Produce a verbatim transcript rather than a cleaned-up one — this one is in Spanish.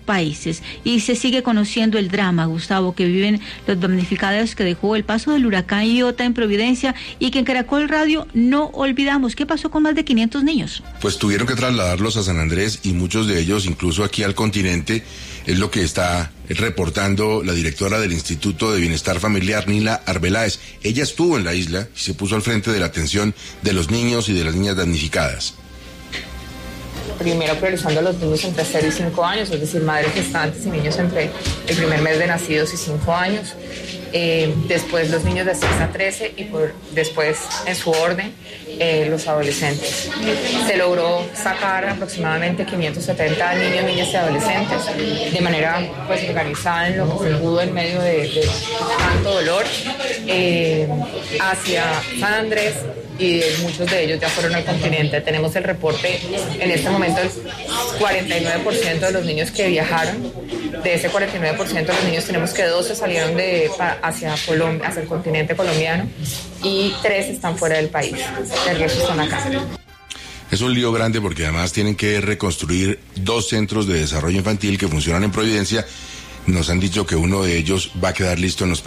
países. Y se sigue conociendo el drama, Gustavo, que viven los damnificados que dejó el paso del huracán Iota en Providencia y que en Caracol Radio no olvidamos. ¿Qué pasó con más de quinientos niños? Pues tuvieron que trasladarlos a San Andrés y muchos de ellos incluso aquí al continente, es lo que está reportando la directora del Instituto de Bienestar Familiar, Nila Arbeláez. Ella estuvo en la isla y se puso al frente de la atención de los niños y de las niñas damnificadas. Primero priorizando a los niños entre cero y cinco años, es decir, madres gestantes y niños entre el primer mes de nacidos y cinco años. Eh, después los niños de seis a trece y por, después en su orden eh, los adolescentes. Se logró sacar aproximadamente quinientos setenta niños, niñas y adolescentes de manera pues organizada en lo que se pudo en medio de, de tanto dolor eh, hacia San Andrés, y muchos de ellos ya fueron al continente. Tenemos el reporte en este momento del cuarenta y nueve por ciento de los niños que viajaron. De ese cuarenta y nueve por ciento de los niños tenemos que doce salieron de, hacia, Colombia, hacia el continente colombiano y tres están fuera del país. El resto están acá. Es un lío grande porque además tienen que reconstruir dos centros de desarrollo infantil que funcionan en Providencia. Nos han dicho que uno de ellos va a quedar listo en los